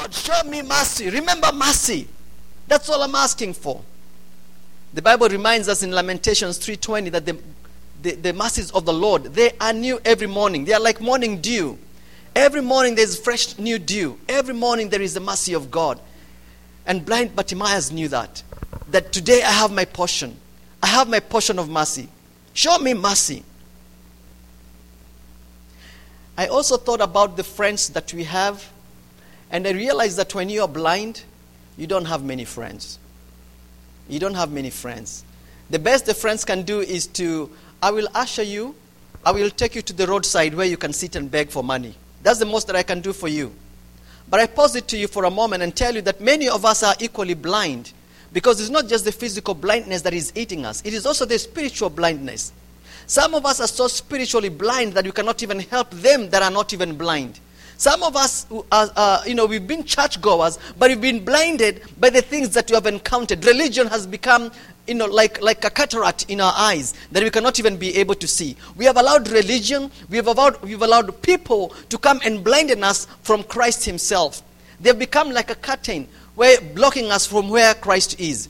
Lord, show me mercy. Remember mercy. That's all I'm asking for. The Bible reminds us in Lamentations 3:20 that the mercies of the Lord, they are new every morning. They are like morning dew. Every morning there is fresh new dew. Every morning there is the mercy of God. And blind Bartimaeus knew that today I have my portion. I have my portion of mercy. Show me mercy. I also thought about the friends that we have, and I realized that when you are blind, you don't have many friends. You don't have many friends. The best the friends can do is I will usher you, I will take you to the roadside where you can sit and beg for money. That's the most that I can do for you. But I pause it to you for a moment and tell you that many of us are equally blind, because it's not just the physical blindness that is eating us. It is also the spiritual blindness. Some of us are so spiritually blind that we cannot even help them that are not even blind. Some of us, we've been churchgoers, but we've been blinded by the things that we have encountered. Religion has become, like a cataract in our eyes that we cannot even be able to see. We have allowed religion, we've allowed people to come and blinden us from Christ himself. They've become like a curtain blocking us from where Christ is.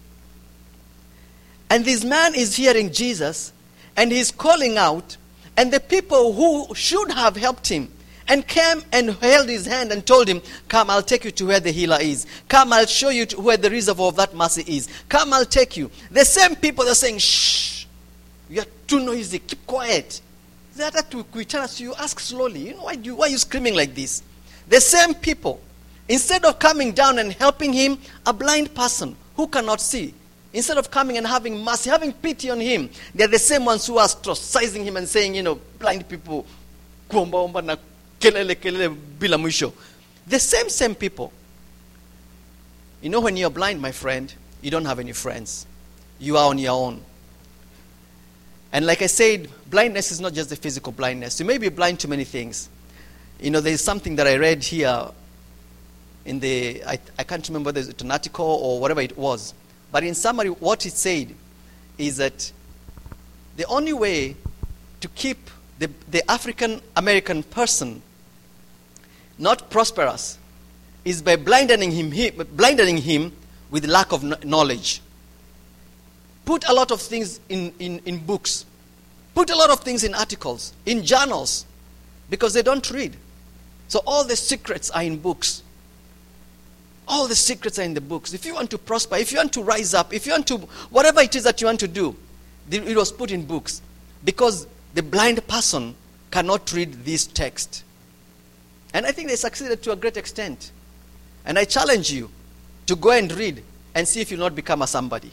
And this man is hearing Jesus, and he's calling out, and the people who should have helped him and came and held his hand and told him, come, I'll take you to where the healer is. Come, I'll show you to where the reservoir of that mercy is. Come, I'll take you. The same people are saying, shh, you're too noisy, keep quiet. You ask slowly, why are you screaming like this? The same people, instead of coming down and helping him, a blind person who cannot see, instead of coming and having mercy, having pity on him, they're the same ones who are ostracizing him and saying, blind people, kuomba na kelele bila mwisho. The same people. When you're blind, my friend, you don't have any friends. You are on your own. And like I said, blindness is not just the physical blindness. You may be blind to many things. There's something that I read here in I can't remember whether it's an article or whatever it was. But in summary, what it said is that the only way to keep the African American person not prosperous is by blinding him with lack of knowledge. Put a lot of things in books. Put a lot of things in articles, in journals, because they don't read. So all the secrets are in books. All the secrets are in the books. If you want to prosper, if you want to rise up, if you want to, whatever it is that you want to do, it was put in books. Because the blind person cannot read this text. And I think they succeeded to a great extent. And I challenge you to go and read and see if you'll not become a somebody.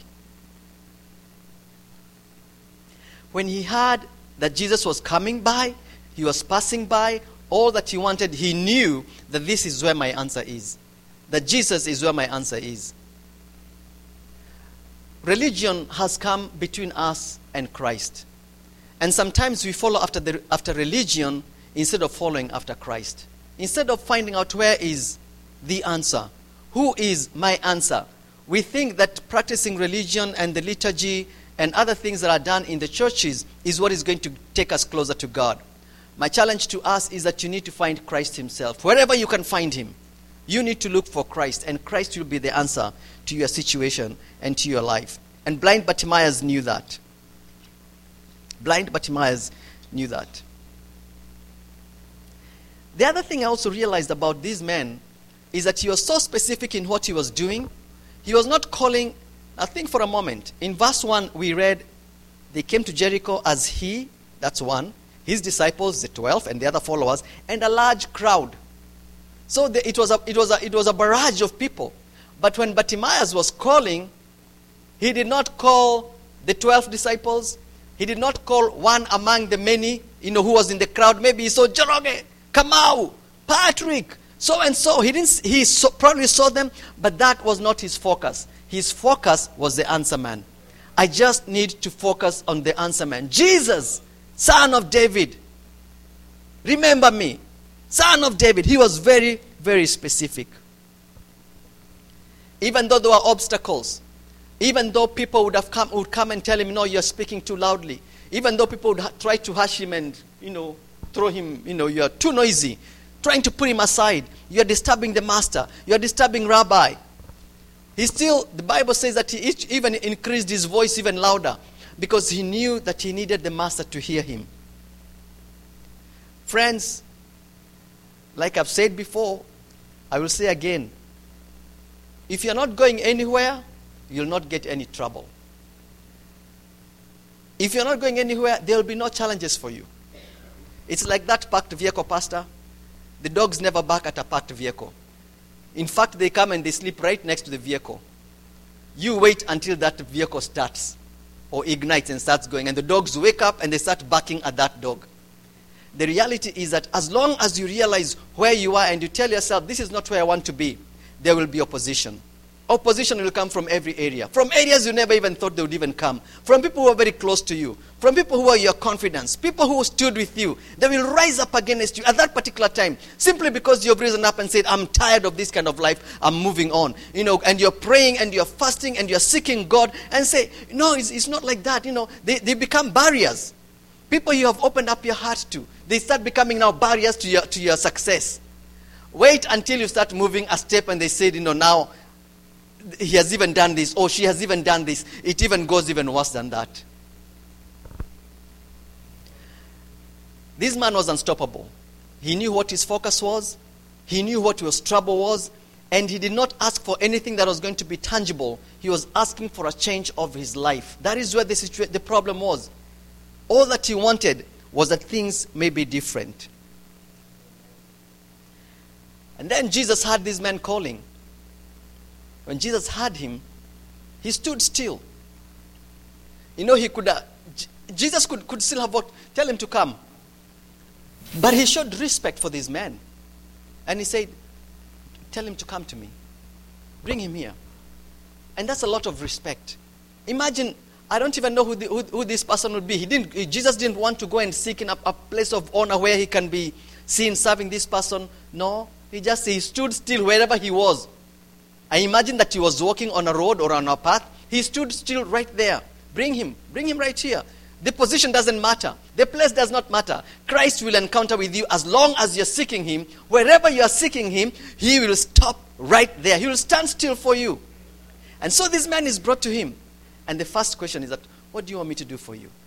When he heard that Jesus was coming by, he was passing by, all that he wanted, he knew that this is where my answer is. That Jesus is where my answer is. Religion has come between us and Christ. And sometimes we follow after religion instead of following after Christ. Instead of finding out where is the answer, who is my answer, we think that practicing religion and the liturgy and other things that are done in the churches is what is going to take us closer to God. My challenge to us is that you need to find Christ himself. Wherever you can find him, you need to look for Christ, and Christ will be the answer to your situation and to your life. And blind Bartimaeus knew that. Blind Bartimaeus knew that. The other thing I also realized about this man is that he was so specific in what he was doing. He was not calling, I think for a moment. In verse 1 we read, they came to Jericho as he, that's one, his disciples, the 12, and the other followers, and a large crowd. So it was a barrage of people. But when Bartimaeus was calling, he did not call the 12 disciples. He did not call one among the many, who was in the crowd. Maybe he saw Joroge, Kamau, Patrick, so and so. He probably saw them, but that was not his focus. His focus was the answer man. I just need to focus on the answer man. Jesus, Son of David, remember me. Son of David. He was very, very specific. Even though there were obstacles, even though people would come and tell him, no, you're speaking too loudly. Even though people would try to hush him and, throw him, you're too noisy. trying to put him aside. You are disturbing the master. You are disturbing Rabbi. The Bible says that he even increased his voice even louder because he knew that he needed the master to hear him. Friends, like I've said before, I will say again, if you're not going anywhere, you'll not get any trouble. If you're not going anywhere, there will be no challenges for you. It's like that parked vehicle, Pastor. The dogs never bark at a parked vehicle. In fact, they come and they sleep right next to the vehicle. You wait until that vehicle starts or ignites and starts going, and the dogs wake up and they start barking at that dog. The reality is that as long as you realize where you are and you tell yourself, this is not where I want to be, there will be opposition. Opposition will come from every area. From areas you never even thought they would even come. From people who are very close to you. From people who are your confidence. People who stood with you. They will rise up against you at that particular time. Simply because you've risen up and said, I'm tired of this kind of life. I'm moving on. And you're praying and you're fasting and you're seeking God. And say, no, it's not like that. They become barriers. People you have opened up your heart to. They start becoming now barriers to your success. Wait until you start moving a step and they said, now, he has even done this, or she has even done this. It even goes even worse than that. This man was unstoppable. He knew what his focus was. He knew what his trouble was. And he did not ask for anything that was going to be tangible. He was asking for a change of his life. That is where the problem was. All that he wanted was that things may be different. And then Jesus heard this man calling. When Jesus heard him, he stood still. Jesus could still have tell him to come. But he showed respect for this man. And he said, tell him to come to me. Bring him here. And that's a lot of respect. Imagine, I don't even know who this person would be. Jesus didn't want to go and seek in a place of honor where he can be seen serving this person. No, he stood still wherever he was. I imagine that he was walking on a road or on a path. He stood still right there. Bring him right here. The position doesn't matter. The place does not matter. Christ will encounter with you as long as you're seeking him. Wherever you are seeking him, he will stop right there. He will stand still for you. And so this man is brought to him. And the first question is that, what do you want me to do for you?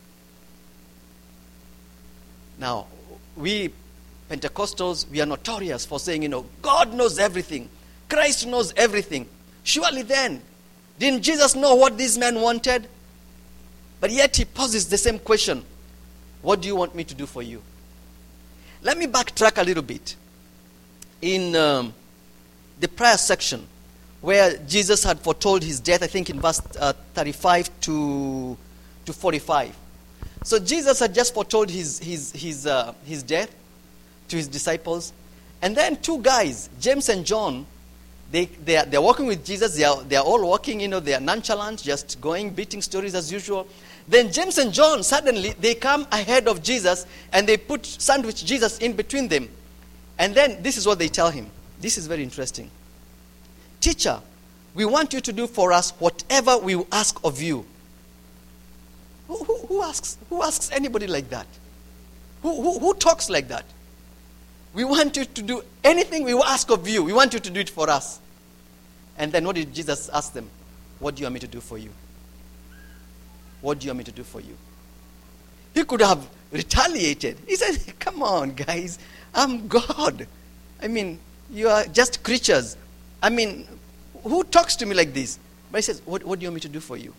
Now, we Pentecostals, we are notorious for saying, God knows everything. Christ knows everything. Surely then, didn't Jesus know what this man wanted? But yet he poses the same question. What do you want me to do for you? Let me backtrack a little bit. In the prior section, where Jesus had foretold his death, I think in verse 35 to 45. So Jesus had just foretold his death to his disciples. And then two guys, James and John, they're walking with Jesus. They are all walking, they are nonchalant, just going, beating stories as usual. Then James and John, suddenly, they come ahead of Jesus and they sandwich Jesus in between them. And then this is what they tell him. This is very interesting. Teacher, we want you to do for us whatever we ask of you. Who asks anybody like that? Who talks like that? We want you to do anything we ask of you. We want you to do it for us. And then what did Jesus ask them? What do you want me to do for you? What do you want me to do for you? He could have retaliated. He said, come on, guys. I'm God. You are just creatures. Who talks to me like this? But he says, what do you want me to do for you?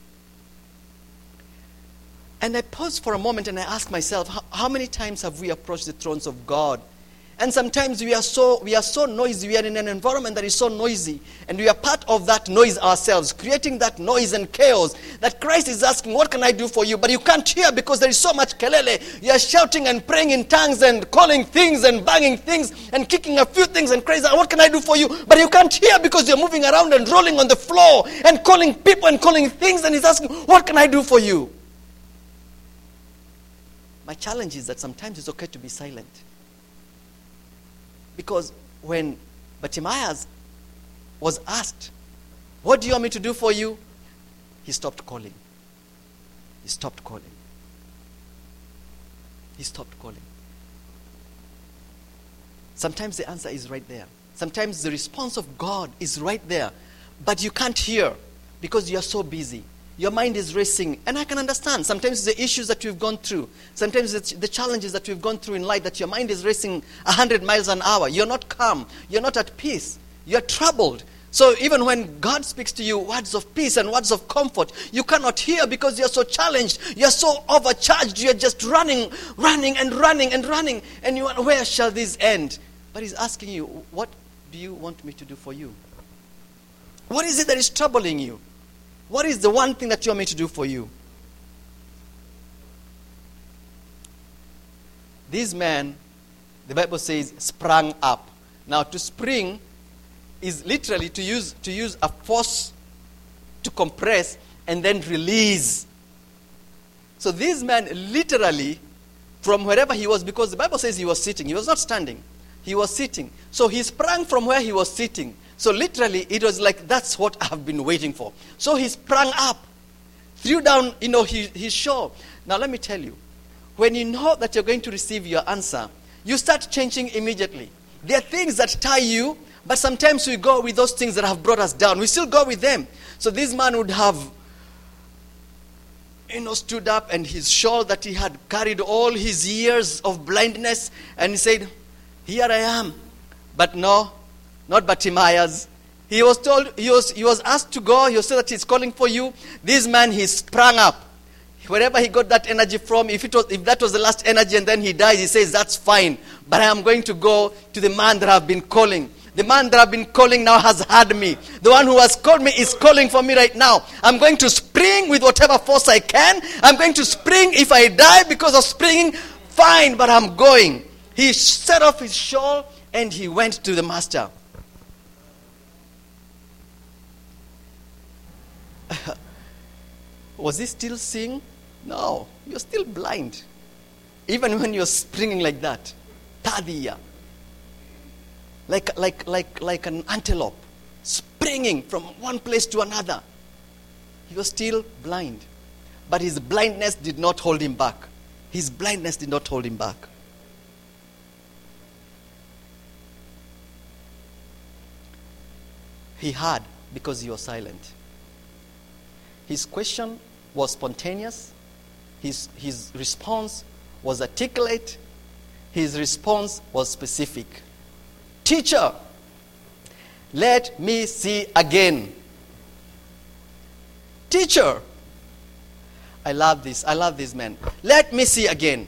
And I pause for a moment and I ask myself, how many times have we approached the thrones of God? And sometimes we are so noisy. We are in an environment that is so noisy. And we are part of that noise ourselves, creating that noise and chaos that Christ is asking, what can I do for you? But you can't hear because there is so much kelele. You are shouting and praying in tongues and calling things and banging things and kicking a few things and crazy. What can I do for you? But you can't hear because you're moving around and rolling on the floor and calling people and calling things. And he's asking, what can I do for you? My challenge is that sometimes it's okay to be silent. Because when Bartimaeus was asked, what do you want me to do for you? He stopped calling. He stopped calling. He stopped calling. Sometimes the answer is right there. Sometimes the response of God is right there. But you can't hear because you're so busy. Your mind is racing. And I can understand. Sometimes the issues that we've gone through. Sometimes it's the challenges that we've gone through in life, that your mind is racing 100 miles an hour. You're not calm. You're not at peace. You're troubled. So even when God speaks to you words of peace and words of comfort, you cannot hear because you're so challenged. You're so overcharged. You're just running. And you wonder, where shall this end? But he's asking you, what do you want me to do for you? What is it that is troubling you? What is the one thing that you want me to do for you? This man, the Bible says, sprang up. Now, to spring is literally to use a force to compress and then release. So this man literally, from wherever he was, because the Bible says he was sitting. He was not standing. He was sitting. So he sprang from where he was sitting. So literally, it was like, that's what I've been waiting for. So he sprang up, threw down, his shawl. Now let me tell you, when you know that you're going to receive your answer, you start changing immediately. There are things that tie you, but sometimes we go with those things that have brought us down. We still go with them. So this man would have, stood up, and his shawl that he had carried all his years of blindness, and he said, here I am. But no, not Bartimaeus. He was told, he was asked to go. He was told that he's calling for you. This man, he sprang up. Wherever he got that energy from, if that was the last energy and then he dies, he says, that's fine. But I am going to go to the man that I've been calling. The man that I've been calling now has heard me. The one who has called me is calling for me right now. I'm going to spring with whatever force I can. I'm going to spring. If I die because of springing, fine, but I'm going. He set off his shawl and he went to the master. Was he still seeing? No, you're still blind. Even when you're springing like that. Tadia. Like an antelope. Springing from one place to another. He was still blind. But his blindness did not hold him back. His blindness did not hold him back. He heard because he was silent. His question was spontaneous. His response was articulate. His response was specific. Teacher, let me see again. Teacher. I love this. I love this man. Let me see again.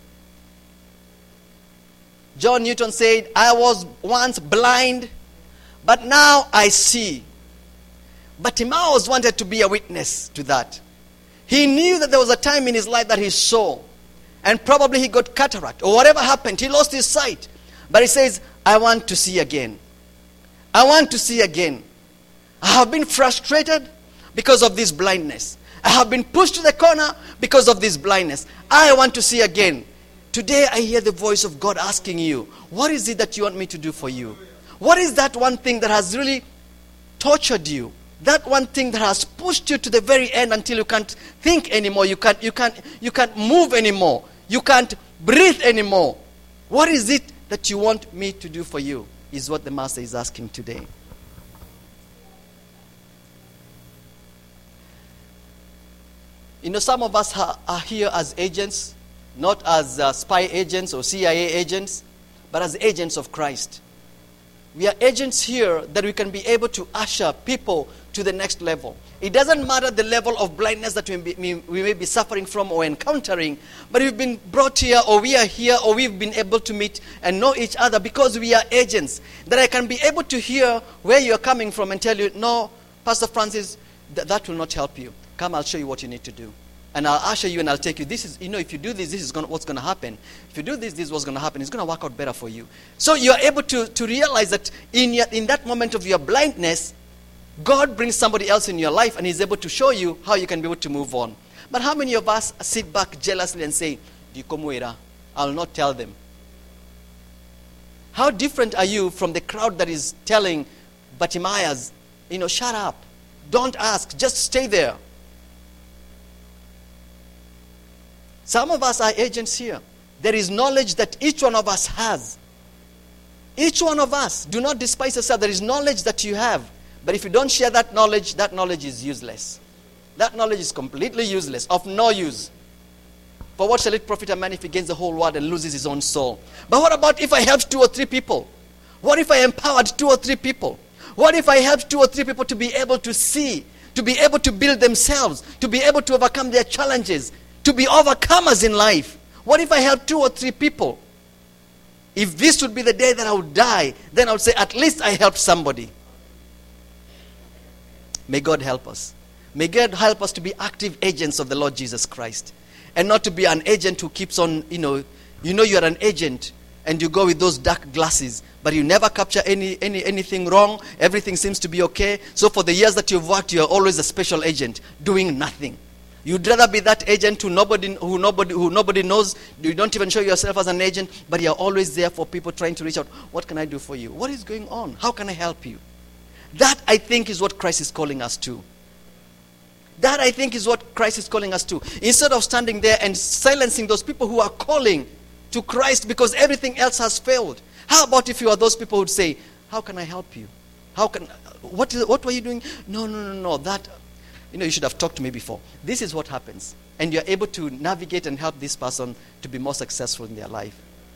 John Newton said, I was once blind, but now I see. But Bartimaeus wanted to be a witness to that. He knew that there was a time in his life that he saw. And probably he got cataract or whatever happened. He lost his sight. But he says, I want to see again. I want to see again. I have been frustrated because of this blindness. I have been pushed to the corner because of this blindness. I want to see again. Today I hear the voice of God asking you, what is it that you want me to do for you? What is that one thing that has really tortured you? That one thing that has pushed you to the very end until you can't think anymore. You can't move anymore. You can't breathe anymore. What is it that you want me to do for you? Is what the Master is asking today. Some of us are here as agents, not as spy agents or CIA agents, but as agents of Christ. We are agents here that we can be able to usher people to the next level. It doesn't matter the level of blindness that we may be suffering from or encountering, but we've been brought here, or we are here, or we've been able to meet and know each other because we are agents. That I can be able to hear where you're coming from and tell you, no, Pastor Francis, that will not help you. Come, I'll show you what you need to do. And I'll usher you and I'll take you. This is, if you do this is what's going to happen. If you do this is what's going to happen. It's going to work out better for you. So you're able to realize that in that moment of your blindness, God brings somebody else in your life and He's able to show you how you can be able to move on. But how many of us sit back jealously and say, I'll not tell them? How different are you from the crowd that is telling Bartimaeus, shut up. Don't ask. Just stay there. Some of us are agents here. There is knowledge that each one of us has. Each one of us, do not despise yourself. There is knowledge that you have. But if you don't share that knowledge is useless. That knowledge is completely useless, of no use. For what shall it profit a man if he gains the whole world and loses his own soul? But what about if I helped 2 or 3 people? What if I empowered 2 or 3 people? What if I helped 2 or 3 people to be able to see, to be able to build themselves, to be able to overcome their challenges, to be overcomers in life? What if I helped 2 or 3 people? If this would be the day that I would die, then I would say, at least I helped somebody. May God help us. May God help us to be active agents of the Lord Jesus Christ. And not to be an agent who keeps on, you are an agent and you go with those dark glasses, but you never capture anything wrong. Everything seems to be okay. So for the years that you've worked, you're always a special agent doing nothing. You'd rather be that agent who nobody knows. You don't even show yourself as an agent, but you're always there for people trying to reach out. What can I do for you? What is going on? How can I help you? That, I think, is what Christ is calling us to. That, I think, is what Christ is calling us to. Instead of standing there and silencing those people who are calling to Christ because everything else has failed. How about if you are those people who would say, how can I help you? What were you doing? No. That, you should have talked to me before. This is what happens. And you're able to navigate and help this person to be more successful in their life.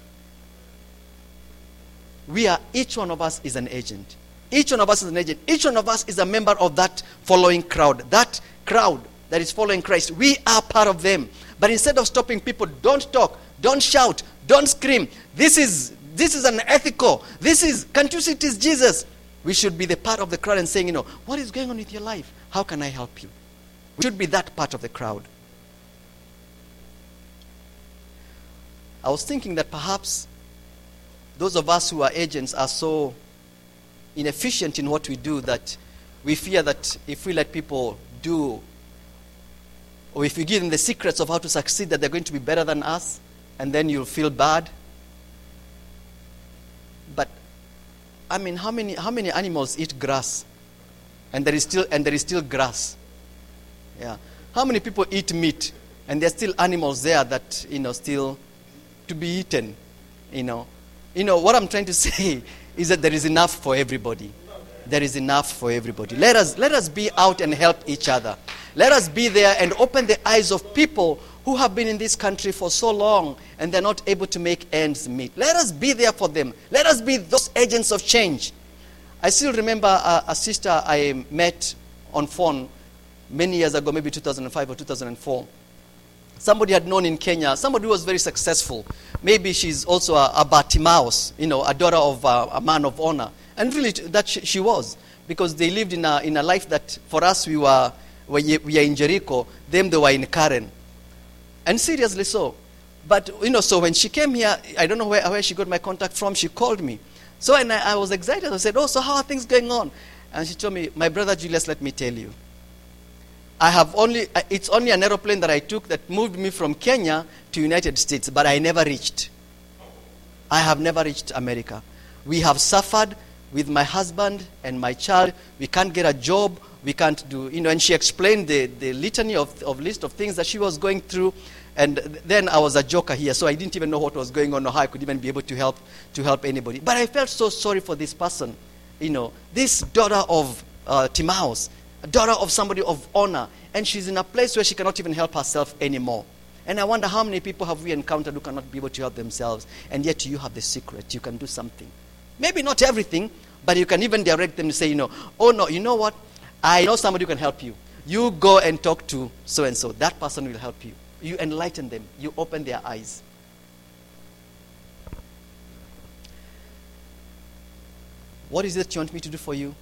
Each one of us is an agent. Each one of us is an agent. Each one of us is a member of that following crowd. That crowd that is following Christ. We are part of them. But instead of stopping people, don't talk, don't shout, don't scream. This is unethical. Can't you see it is Jesus? We should be the part of the crowd and saying, what is going on with your life? How can I help you? We should be that part of the crowd. I was thinking that perhaps those of us who are agents are so inefficient in what we do that we fear that if we let people do, or if we give them the secrets of how to succeed, that they're going to be better than us, and then you'll feel bad. But how many animals eat grass, and there is still grass? Yeah. How many people eat meat, and there's still animals there that still to be eaten? What I'm trying to say is that there is enough for everybody. There is enough for everybody. Let us be out and help each other. Let us be there and open the eyes of people who have been in this country for so long and they're not able to make ends meet. Let us be there for them. Let us be those agents of change. I still remember a sister I met on phone many years ago, maybe 2005 or 2004. Somebody had known in Kenya, somebody who was very successful. Maybe she's also a Bartimaeus, a daughter of a man of honor. And really, that she was. Because they lived in a life that, for us, we are in Jericho. Them, they were in Karen. And seriously so. But, so when she came here, I don't know where she got my contact from. She called me. So and I was excited. I said, so how are things going on? And she told me, my brother Julius, let me tell you. It's only an aeroplane that I took that moved me from Kenya to United States, but I never reached. I have never reached America. We have suffered with my husband and my child. We can't get a job. We can't do, and she explained the litany of list of things that she was going through. And then I was a joker here, so I didn't even know what was going on or how I could even be able to help anybody. But I felt so sorry for this person, this daughter of Timaeus, a daughter of somebody of honor, and she's in a place where she cannot even help herself anymore. And I wonder how many people have we encountered who cannot be able to help themselves, and yet you have the secret. You can do something. Maybe not everything, but you can even direct them to say, oh no, you know what? I know somebody who can help you. You go and talk to so-and-so. That person will help you. You enlighten them. You open their eyes. What is it you want me to do for you?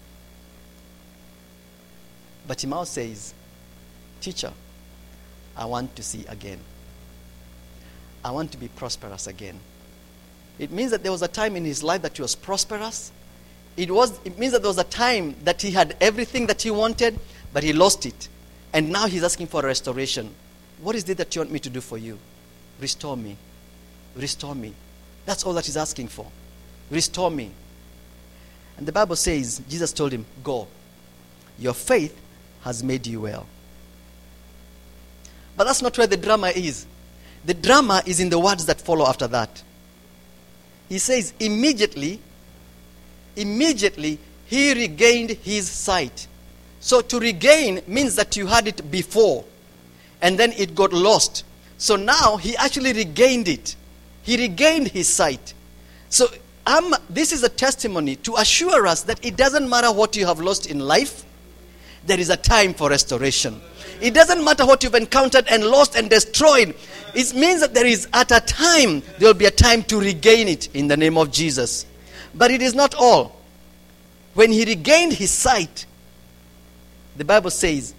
But Timaeus says, teacher, I want to see again. I want to be prosperous again. It means that there was a time in his life that he was prosperous. It means that there was a time that he had everything that he wanted, but he lost it. And now he's asking for a restoration. What is it that you want me to do for you? Restore me. Restore me. That's all that he's asking for. Restore me. And the Bible says, Jesus told him, go. Your faith has made you well. But that's not where the drama is. The drama is in the words that follow after that. He says, immediately immediately he regained his sight. So to regain means that you had it before, and then it got lost. So now he actually regained it. He regained his sight. So this is a testimony to assure us that it doesn't matter what you have lost in life, there is a time for restoration. It doesn't matter what you've encountered and lost and destroyed. It means that there will be a time to regain it in the name of Jesus. But it is not all. When he regained his sight, the Bible says,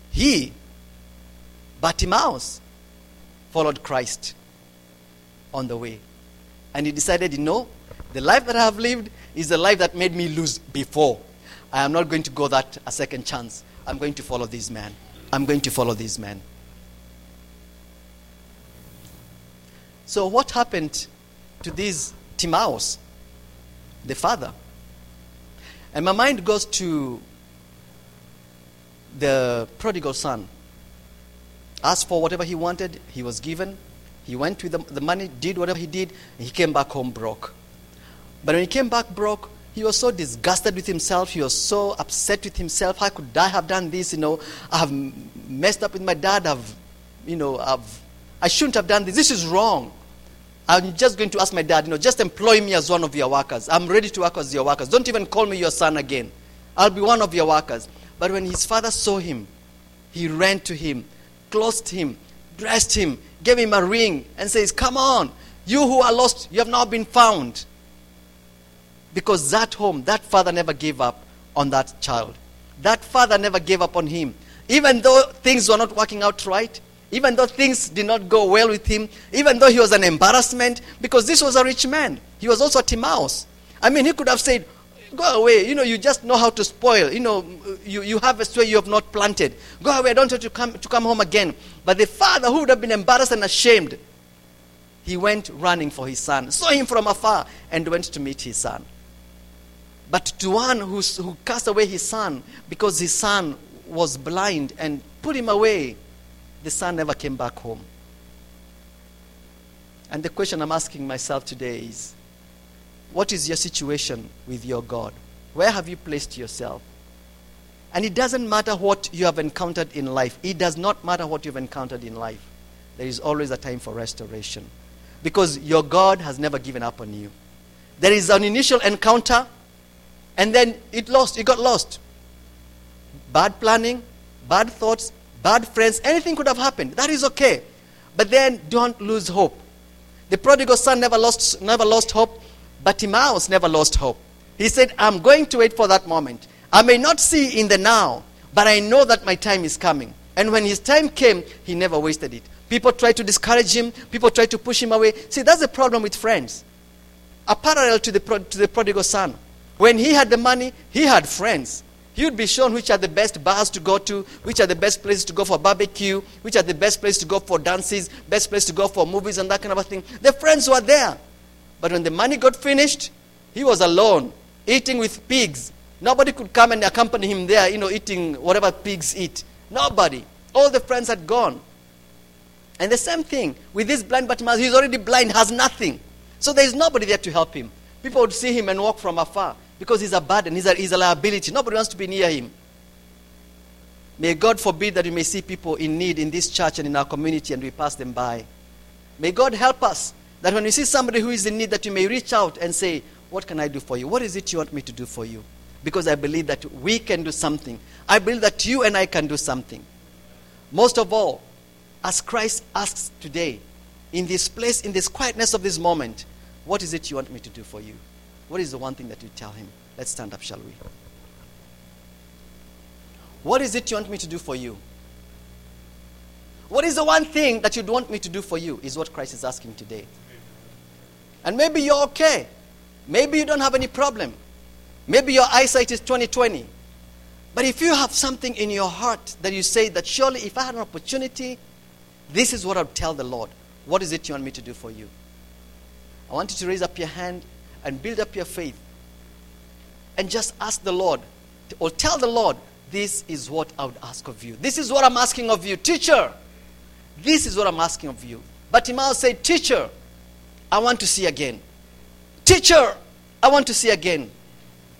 Bartimaeus, followed Christ on the way. And he decided, the life that I have lived is the life that made me lose before. I am not going to go that a second chance. I'm going to follow this man. I'm going to follow this man. So what happened to this Timaeus, the father? And my mind goes to the prodigal son. Asked for whatever he wanted, he was given. He went with the money, did whatever he did, and he came back home broke. But when he came back broke, he was so disgusted with himself. He was so upset with himself. How could I have done this? I have messed up with my dad. I shouldn't have done this. This is wrong. I'm just going to ask my dad, just employ me as one of your workers. I'm ready to work as your workers. Don't even call me your son again. I'll be one of your workers. But when his father saw him, he ran to him, clothed him, dressed him, gave him a ring, and says, come on, you who are lost, you have now been found. Because that father never gave up on that child. That father never gave up on him. Even though things were not working out right, even though things did not go well with him, even though he was an embarrassment, because this was a rich man. He was also a Timaeus. He could have said, go away, you just know how to spoil. You harvest where you have not planted. Go away, I don't want you to come home again. But the father, who would have been embarrassed and ashamed, he went running for his son, saw him from afar, and went to meet his son. But to one who cast away his son because his son was blind and put him away, the son never came back home. And the question I'm asking myself today is, what is your situation with your God? Where have you placed yourself? And it doesn't matter what you have encountered in life. It does not matter what you've encountered in life. There is always a time for restoration. Because your God has never given up on you. There is an initial encounter, and then it got lost. Bad planning, bad thoughts, bad friends, anything could have happened. That is okay. But then don't lose hope. The prodigal son never lost hope, but Timaeus never lost hope. He said, I'm going to wait for that moment. I may not see in the now, but I know that my time is coming. And when his time came, he never wasted it. People tried to discourage him. People tried to push him away. See, that's the problem with friends. A parallel to the prodigal son. When he had the money, he had friends. He would be shown which are the best bars to go to, which are the best places to go for barbecue, which are the best places to go for dances, best place to go for movies and that kind of a thing. The friends were there. But when the money got finished, he was alone, eating with pigs. Nobody could come and accompany him there, eating whatever pigs eat. Nobody. All the friends had gone. And the same thing with this blind Bartimaeus. He's already blind, has nothing. So there is nobody there to help him. People would see him and walk from afar because he's a burden, he's a liability. Nobody wants to be near him. May God forbid that we may see people in need in this church and in our community and we pass them by. May God help us that when we see somebody who is in need, that you may reach out and say, what can I do for you? What is it you want me to do for you? Because I believe that we can do something. I believe that you and I can do something. Most of all, as Christ asks today, in this place, in this quietness of this moment, what is it you want me to do for you? What is the one thing that you tell him? Let's stand up, shall we? What is it you want me to do for you? What is the one thing that you'd want me to do for you? Is what Christ is asking today. And maybe you're okay. Maybe you don't have any problem. Maybe your eyesight is 20/20. But if you have something in your heart that you say that surely if I had an opportunity, this is what I would tell the Lord. What is it you want me to do for you? I want you to raise up your hand and build up your faith. And just ask the Lord, or tell the Lord, this is what I would ask of you. This is what I'm asking of you. Teacher, this is what I'm asking of you. But Timaeus said, Teacher, I want to see again. Teacher, I want to see again.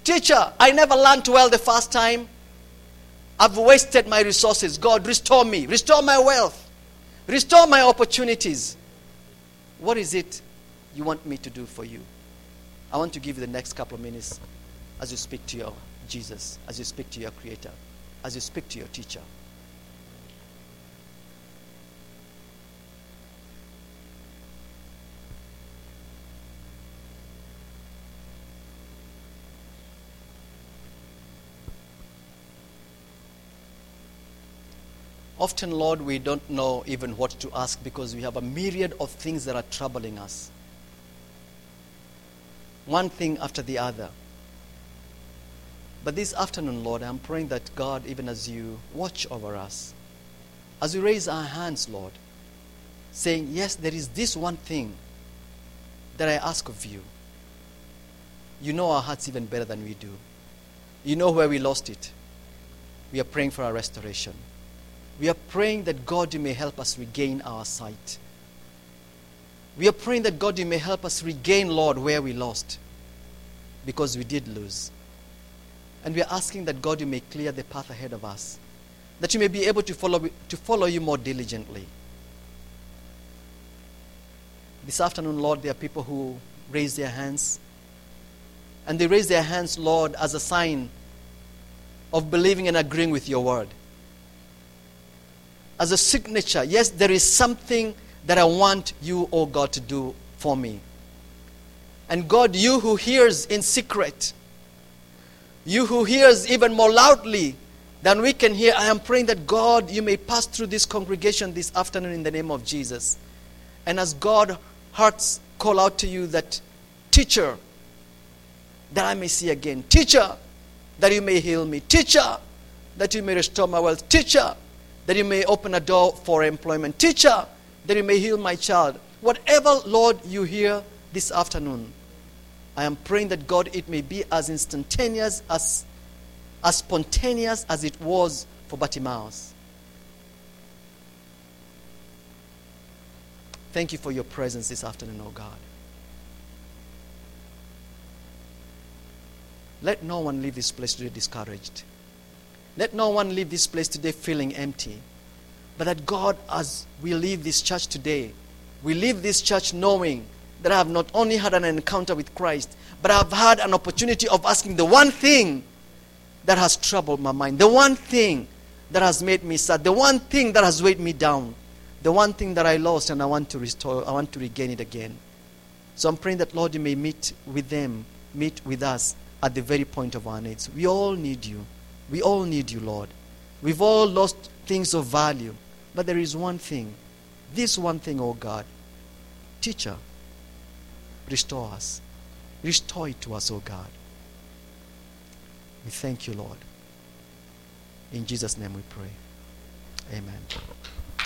Teacher, I never learned well the first time. I've wasted my resources. God, restore me. Restore my wealth. Restore my opportunities. What is it you want me to do for you? I want to give you the next couple of minutes as you speak to your Jesus, as you speak to your Creator, as you speak to your teacher. Often, Lord, we don't know even what to ask because we have a myriad of things that are troubling us. One thing after the other. But this afternoon, Lord, I'm praying that God, even as you watch over us, as we raise our hands, Lord, saying, yes, there is this one thing that I ask of you. You know our hearts even better than we do. You know where we lost it. We are praying for our restoration. We are praying that God, you may help us regain our sight. We are praying that God, you may help us regain, Lord, where we lost. Because we did lose. And we are asking that God, you may clear the path ahead of us. That you may be able to follow you more diligently. This afternoon, Lord, there are people who raise their hands. And they raise their hands, Lord, as a sign of believing and agreeing with your word. As a signature, yes, there is something that I want you, oh God, to do for me. And God, you who hears in secret, you who hears even more loudly than we can hear, I am praying that God, you may pass through this congregation this afternoon in the name of Jesus. And as God hearts call out to you that, teacher, that I may see again. Teacher, that you may heal me. Teacher, that you may restore my wealth. Teacher, that you may open a door for employment. Teacher, that you may heal my child. Whatever, Lord, you hear this afternoon, I am praying that, God, it may be as instantaneous, as spontaneous as it was for Bartimaeus. Thank you for your presence this afternoon, oh God. Let no one leave this place today discouraged. Let no one leave this place today feeling empty. But that God, as we leave this church today, we leave this church knowing that I have not only had an encounter with Christ, but I have had an opportunity of asking the one thing that has troubled my mind, the one thing that has made me sad, the one thing that has weighed me down, the one thing that I lost and I want to restore, I want to regain it again. So I'm praying that, Lord, you may meet with them, meet with us at the very point of our needs. We all need you. We all need you, Lord. We've all lost things of value. But there is one thing. This one thing, oh God. Teacher, restore us. Restore it to us, oh God. We thank you, Lord. In Jesus' name we pray. Amen.